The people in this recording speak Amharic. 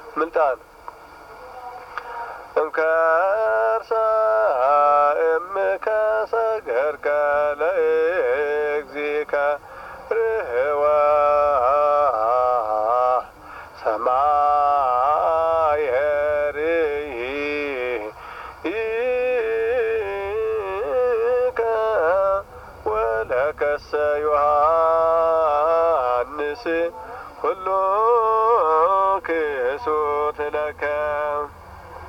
ምልጣን እንከርሰ እምከ ሰገርከ ለእግዚእከ ርህዋ ሰማየ ርኢከ ወለከሰ ዮሐንስ ሁሉ ክሱት ለከ